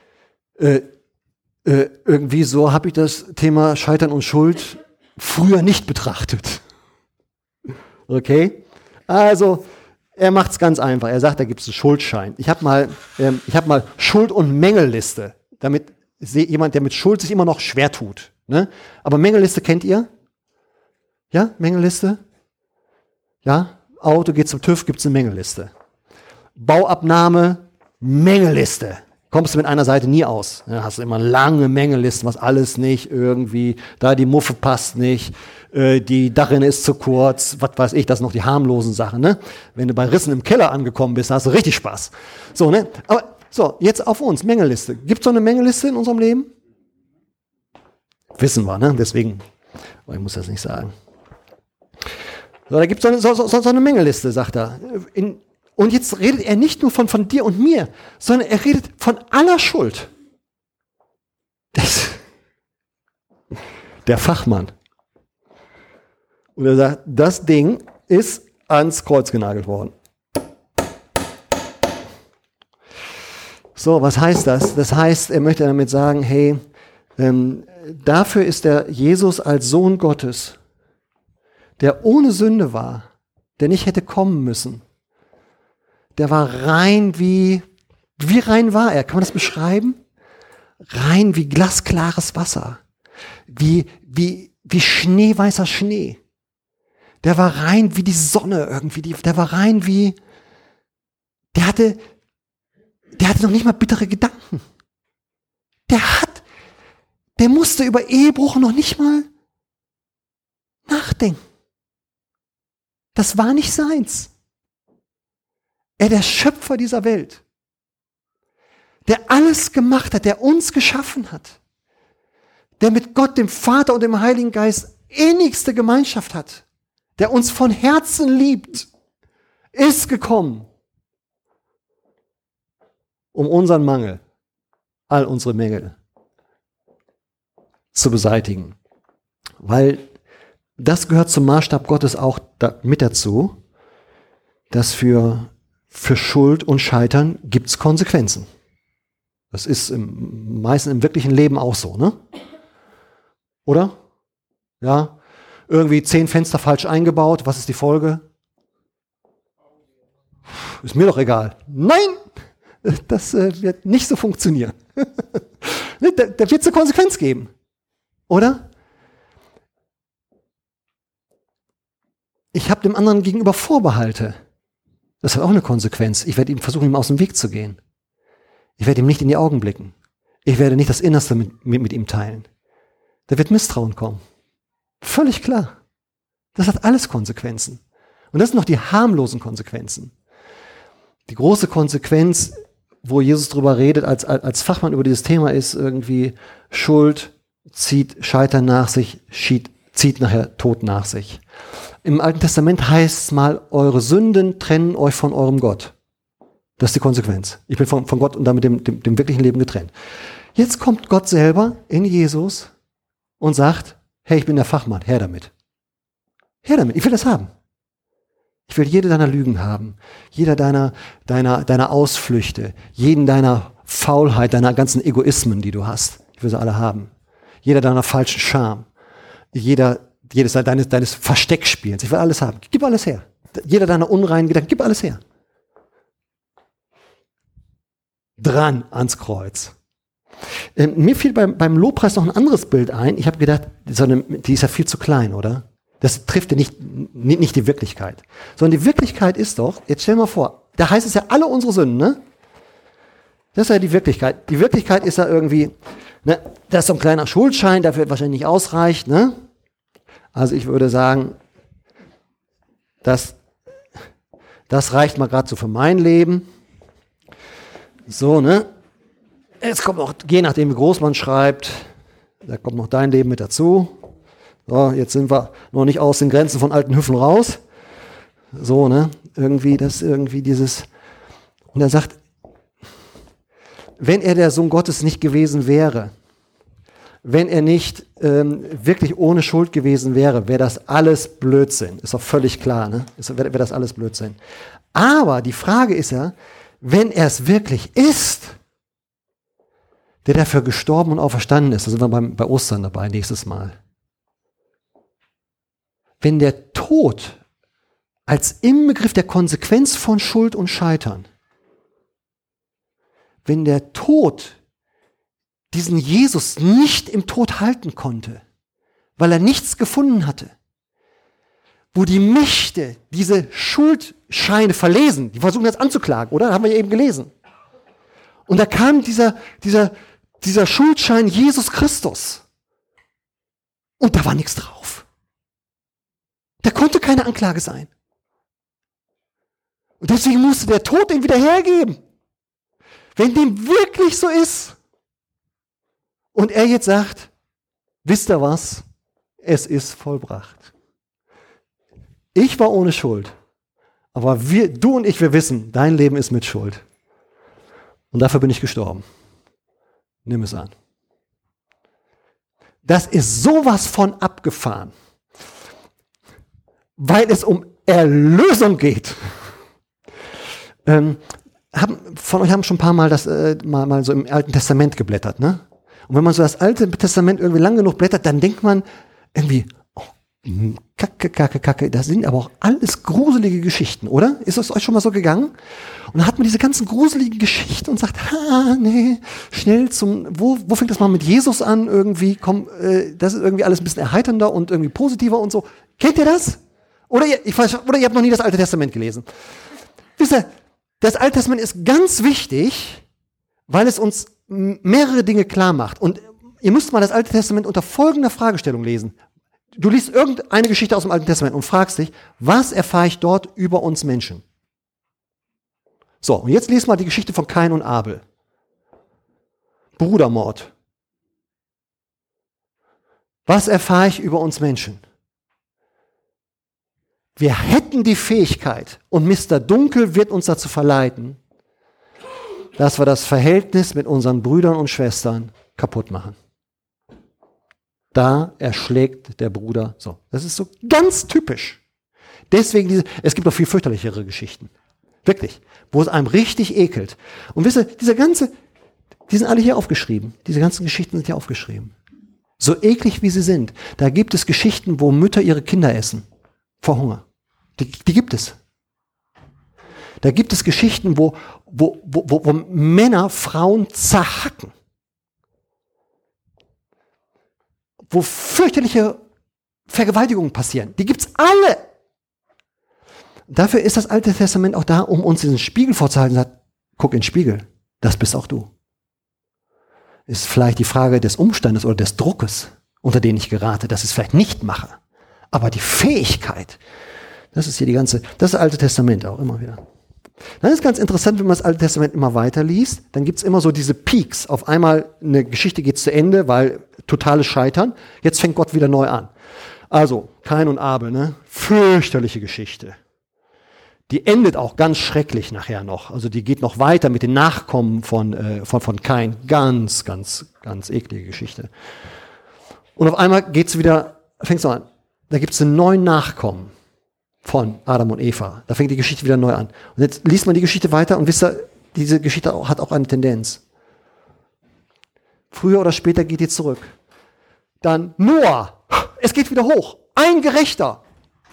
irgendwie so habe ich das Thema Scheitern und Schuld früher nicht betrachtet. Okay? Also, er macht es ganz einfach. Er sagt, da gibt es einen Schuldschein. Ich habe mal Schuld- und Mängelliste. Damit jemand, der mit Schuld sich immer noch schwer tut. Ne? Aber Mängelliste kennt ihr? Ja, Mängelliste? Ja, Auto geht zum TÜV, gibt es eine Mängelliste. Bauabnahme, Mängelliste. Kommst du mit einer Seite nie aus. Ja, hast du immer lange Mängellisten, was alles nicht irgendwie, da die Muffe passt nicht, die Dachrinne ist zu kurz, was weiß ich, das sind noch die harmlosen Sachen. Ne? Wenn du bei Rissen im Keller angekommen bist, hast du richtig Spaß. So, ne? Aber so, jetzt auf uns, Mängelliste. Gibt es so eine Mängelliste in unserem Leben? Wissen wir, ne? Deswegen, ich muss das nicht sagen. So, da gibt es so eine Mängelliste, sagt er. Und jetzt redet er nicht nur von dir und mir, sondern er redet von aller Schuld. Der Fachmann. Und er sagt, das Ding ist ans Kreuz genagelt worden. So, was heißt das? Das heißt, er möchte damit sagen, hey, dafür ist der Jesus als Sohn Gottes, der ohne Sünde war, der nicht hätte kommen müssen. Der war rein wie rein war er? Kann man das beschreiben? Rein wie glasklares Wasser. Wie schneeweißer Schnee. Der war rein wie die Sonne irgendwie. Der war rein wie, der hatte noch nicht mal bittere Gedanken. Der musste über Ehebruch noch nicht mal nachdenken. Das war nicht seins. Er, der Schöpfer dieser Welt, der alles gemacht hat, der uns geschaffen hat, der mit Gott, dem Vater und dem Heiligen Geist innigste Gemeinschaft hat, der uns von Herzen liebt, ist gekommen, um unseren Mangel, all unsere Mängel zu beseitigen. Weil das gehört zum Maßstab Gottes auch mit dazu, dass für Schuld und Scheitern gibt es Konsequenzen. Das ist meistens im wirklichen Leben auch so, ne? Oder? Ja, irgendwie 10 Fenster falsch eingebaut, was ist die Folge? Ist mir doch egal. Nein, das wird nicht so funktionieren. Da wird es eine Konsequenz geben, oder? Ich habe dem anderen gegenüber Vorbehalte. Das hat auch eine Konsequenz. Ich werde versuchen, ihm aus dem Weg zu gehen. Ich werde ihm nicht in die Augen blicken. Ich werde nicht das Innerste mit ihm teilen. Da wird Misstrauen kommen. Völlig klar. Das hat alles Konsequenzen. Und das sind noch die harmlosen Konsequenzen. Die große Konsequenz, wo Jesus drüber redet, als Fachmann über dieses Thema, ist irgendwie Schuld zieht Scheitern nach sich, zieht nachher Tod nach sich. Im Alten Testament heißt es mal, eure Sünden trennen euch von eurem Gott. Das ist die Konsequenz. Ich bin von Gott und damit dem wirklichen Leben getrennt. Jetzt kommt Gott selber in Jesus und sagt, hey, ich bin der Fachmann, her damit. Her damit, ich will das haben. Ich will jede deiner Lügen haben, jeder deiner Ausflüchte, jeden deiner Faulheit, deiner ganzen Egoismen, die du hast. Ich will sie alle haben. Jeder deiner falschen Scham, jedes deines Versteckspiels. Ich will alles haben. Gib alles her. Jeder deiner unreinen Gedanken, gib alles her. Dran ans Kreuz. Mir fiel beim Lobpreis noch ein anderes Bild ein. Ich habe gedacht, die ist ja viel zu klein, oder? Das trifft ja nicht die Wirklichkeit. Sondern die Wirklichkeit ist doch, jetzt stell dir mal vor, da heißt es ja alle unsere Sünden, ne? Das ist ja die Wirklichkeit. Die Wirklichkeit ist ja irgendwie, ne, das ist so ein kleiner Schuldschein, der wahrscheinlich nicht ausreicht, ne? Also ich würde sagen, das reicht mal gerade so für mein Leben. So, ne? Jetzt kommt noch, je nachdem wie groß man schreibt, da kommt noch dein Leben mit dazu. So, jetzt sind wir noch nicht aus den Grenzen von Altenhüffen raus. So, ne? Irgendwie dieses. Und er sagt, wenn er der Sohn Gottes nicht gewesen wäre, wenn er nicht wirklich ohne Schuld gewesen wäre, wäre das alles Blödsinn. Ist doch völlig klar, ne? Wäre das alles Blödsinn. Aber die Frage ist ja, wenn er es wirklich ist, der dafür gestorben und auferstanden ist, da sind wir bei Ostern dabei, nächstes Mal. Wenn der Tod als Inbegriff der Konsequenz von Schuld und Scheitern, wenn der Tod diesen Jesus nicht im Tod halten konnte, weil er nichts gefunden hatte, wo die Mächte diese Schuldscheine verlesen, die versuchen jetzt anzuklagen, oder? Das haben wir ja eben gelesen. Und da kam dieser Schuldschein Jesus Christus. Und da war nichts drauf. Da konnte keine Anklage sein. Und deswegen musste der Tod den wieder hergeben. Wenn dem wirklich so ist. Und er jetzt sagt, wisst ihr was? Es ist vollbracht. Ich war ohne Schuld. Aber du und ich, wir wissen, dein Leben ist mit Schuld. Und dafür bin ich gestorben. Nimm es an. Das ist sowas von abgefahren. Weil es um Erlösung geht. Von euch haben schon ein paar Mal das mal so im Alten Testament geblättert, ne? Und wenn man so das Alte Testament irgendwie lang genug blättert, dann denkt man irgendwie, oh, Kacke, das sind aber auch alles gruselige Geschichten, oder? Ist es euch schon mal so gegangen? Und dann hat man diese ganzen gruseligen Geschichten und sagt, nee, schnell wo fängt das mal mit Jesus an? Irgendwie, komm, das ist irgendwie alles ein bisschen erheiternder und irgendwie positiver und so. Kennt ihr das? Oder ihr habt noch nie das Alte Testament gelesen. Wisst ihr, das Alte Testament ist ganz wichtig, weil es uns mehrere Dinge klar macht. Und ihr müsst mal das Alte Testament unter folgender Fragestellung lesen. Du liest irgendeine Geschichte aus dem Alten Testament und fragst dich, was erfahre ich dort über uns Menschen? So, und jetzt lies mal die Geschichte von Kain und Abel. Brudermord. Was erfahre ich über uns Menschen? Wir hätten die Fähigkeit, und Mr. Dunkel wird uns dazu verleiten, dass wir das Verhältnis mit unseren Brüdern und Schwestern kaputt machen. Da erschlägt der Bruder so. Das ist so ganz typisch. Deswegen es gibt noch viel fürchterlichere Geschichten. Wirklich. Wo es einem richtig ekelt. Und wisst ihr, die sind alle hier aufgeschrieben. Diese ganzen Geschichten sind hier aufgeschrieben. So eklig wie sie sind. Da gibt es Geschichten, wo Mütter ihre Kinder essen. Vor Hunger. Die gibt es. Da gibt es Geschichten, wo Männer Frauen zerhacken. Wo fürchterliche Vergewaltigungen passieren. Die gibt's alle. Dafür ist das Alte Testament auch da, um uns diesen Spiegel vorzuhalten und sagt, guck in den Spiegel, das bist auch du. Ist vielleicht die Frage des Umstandes oder des Druckes, unter den ich gerate, dass ich es vielleicht nicht mache. Aber die Fähigkeit, Das ist das Alte Testament auch immer wieder. Dann ist ganz interessant, wenn man das Alte Testament immer weiter liest, dann gibt es immer so diese Peaks. Auf einmal eine Geschichte geht zu Ende, weil totales Scheitern. Jetzt fängt Gott wieder neu an. Also, Kain und Abel, ne? Fürchterliche Geschichte. Die endet auch ganz schrecklich nachher noch. Also die geht noch weiter mit den Nachkommen von Kain. Ganz, ganz, ganz eklige Geschichte. Und auf einmal fängst du an. Da gibt es einen neuen Nachkommen von Adam und Eva. Da fängt die Geschichte wieder neu an. Und jetzt liest man die Geschichte weiter und wisst ihr, diese Geschichte hat auch eine Tendenz. Früher oder später geht die zurück. Dann Noah. Es geht wieder hoch. Ein Gerechter.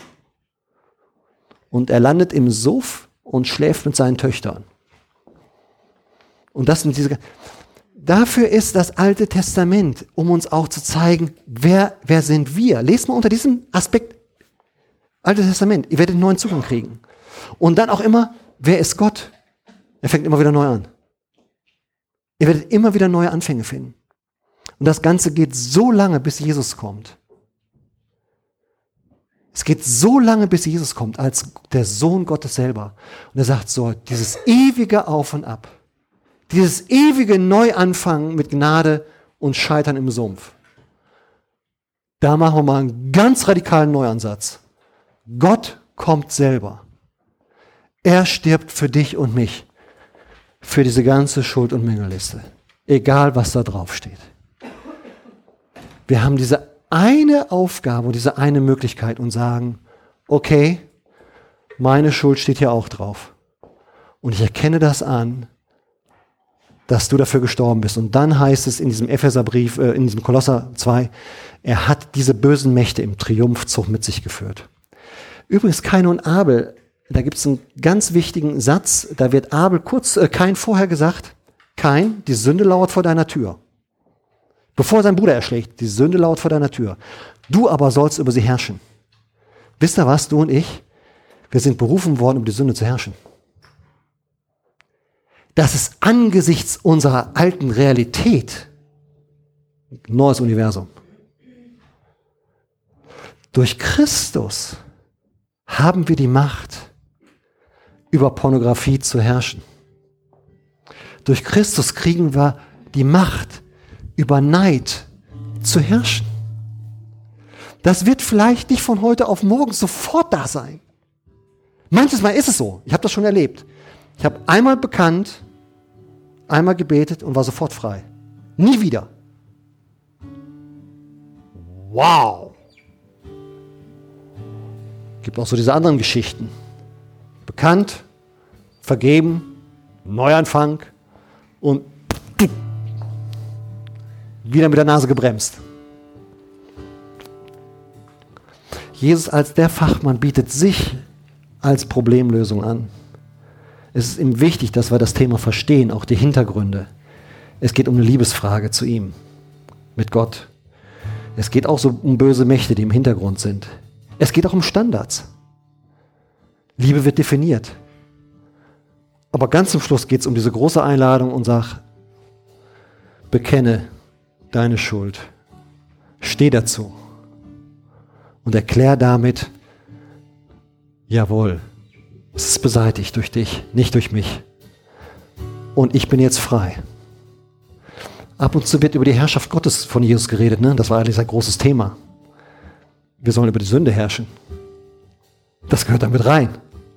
Und er landet im Suff und schläft mit seinen Töchtern. Und das sind dafür ist das Alte Testament, um uns auch zu zeigen, wer sind wir. Lest mal unter diesem Aspekt Altes Testament. Ihr werdet einen neuen Zugang kriegen. Und dann auch immer, wer ist Gott? Er fängt immer wieder neu an. Ihr werdet immer wieder neue Anfänge finden. Und das Ganze geht so lange, bis Jesus kommt. Es geht so lange, bis Jesus kommt, als der Sohn Gottes selber. Und er sagt so, dieses ewige Auf und Ab, dieses ewige Neuanfangen mit Gnade und Scheitern im Sumpf. Da machen wir mal einen ganz radikalen Neuansatz. Gott kommt selber. Er stirbt für dich und mich. Für diese ganze Schuld- und Mängelliste. Egal, was da drauf steht. Wir haben diese eine Aufgabe und diese eine Möglichkeit und sagen, okay, meine Schuld steht hier auch drauf. Und ich erkenne das an, dass du dafür gestorben bist. Und dann heißt es in diesem Epheserbrief, in diesem Kolosser 2, er hat diese bösen Mächte im Triumphzug mit sich geführt. Übrigens, Kain und Abel, da gibt es einen ganz wichtigen Satz, da wird Kain vorher gesagt, Kain, die Sünde lauert vor deiner Tür. Bevor er seinen Bruder erschlägt, die Sünde lauert vor deiner Tür. Du aber sollst über sie herrschen. Wisst ihr was, du und ich? Wir sind berufen worden, über die Sünde zu herrschen. Das ist angesichts unserer alten Realität ein neues Universum. Durch Christus haben wir die Macht, über Pornografie zu herrschen. Durch Christus kriegen wir die Macht, über Neid zu herrschen. Das wird vielleicht nicht von heute auf morgen sofort da sein. Manches Mal ist es so. Ich habe das schon erlebt. Ich habe einmal bekannt, einmal gebetet und war sofort frei. Nie wieder. Wow. Gibt auch so diese anderen Geschichten. Bekannt, vergeben, Neuanfang und wieder mit der Nase gebremst. Jesus als der Fachmann bietet sich als Problemlösung an. Es ist ihm wichtig, dass wir das Thema verstehen, auch die Hintergründe. Es geht um eine Liebesfrage zu ihm, mit Gott. Es geht auch so um böse Mächte, die im Hintergrund sind. Es geht auch um Standards. Liebe wird definiert. Aber ganz zum Schluss geht es um diese große Einladung und sagt, bekenne deine Schuld. Steh dazu. Und erklär damit, jawohl, es ist beseitigt durch dich, nicht durch mich. Und ich bin jetzt frei. Ab und zu wird über die Herrschaft Gottes von Jesus geredet, ne? Das war eigentlich sein großes Thema. Wir sollen über die Sünde herrschen. Das gehört damit rein.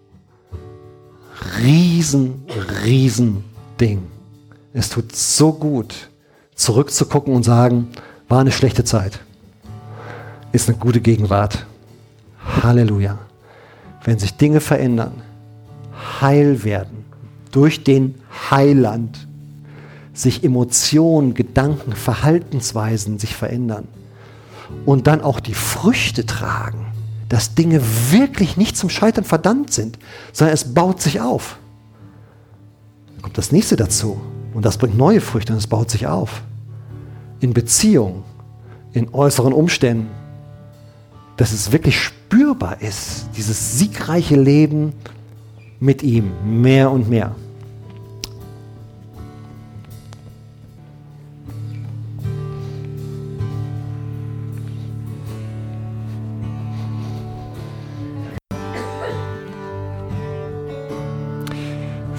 Riesen Ding. Es tut so gut, zurückzugucken und sagen, war eine schlechte Zeit. Ist eine gute Gegenwart. Halleluja. Wenn sich Dinge verändern, heil werden, durch den Heiland, sich Emotionen, Gedanken, Verhaltensweisen sich verändern und dann auch die Früchte tragen, dass Dinge wirklich nicht zum Scheitern verdammt sind, sondern es baut sich auf. Dann kommt das nächste dazu und das bringt neue Früchte und es baut sich auf. In Beziehungen, in äußeren Umständen, dass es wirklich spürbar ist, dieses siegreiche Leben mit ihm, mehr und mehr.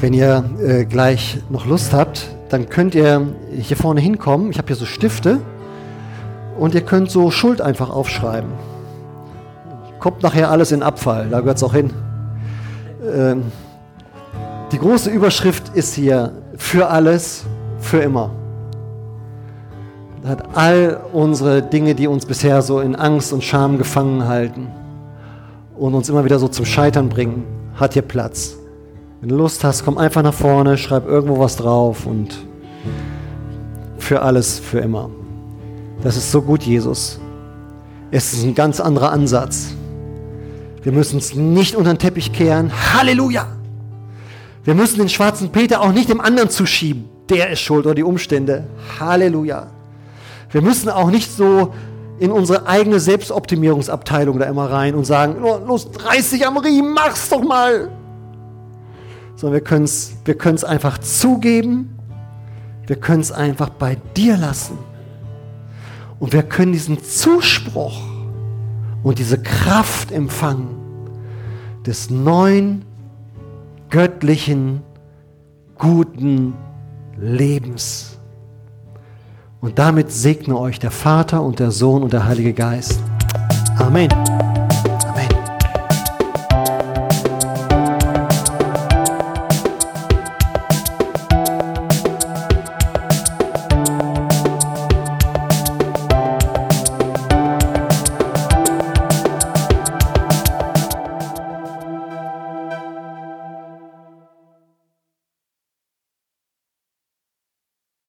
Wenn ihr gleich noch Lust habt, dann könnt ihr hier vorne hinkommen. Ich habe hier so Stifte und ihr könnt so Schuld einfach aufschreiben. Kommt nachher alles in Abfall, da gehört es auch hin. Die große Überschrift ist hier: für alles, für immer. Da hat all unsere Dinge, die uns bisher so in Angst und Scham gefangen halten und uns immer wieder so zum Scheitern bringen, hat hier Platz. Wenn du Lust hast, komm einfach nach vorne, schreib irgendwo was drauf und für alles, für immer. Das ist so gut, Jesus. Es ist ein ganz anderer Ansatz. Wir müssen es nicht unter den Teppich kehren. Halleluja! Wir müssen den schwarzen Peter auch nicht dem anderen zuschieben. Der ist schuld oder die Umstände. Halleluja! Wir müssen auch nicht so in unsere eigene Selbstoptimierungsabteilung da immer rein und sagen, oh, los, reiß dich am Riemen, mach's doch mal. Sondern wir können es einfach zugeben, wir können es einfach bei dir lassen. Und wir können diesen Zuspruch und diese Kraft empfangen des neuen, göttlichen, guten Lebens. Und damit segne euch der Vater und der Sohn und der Heilige Geist. Amen.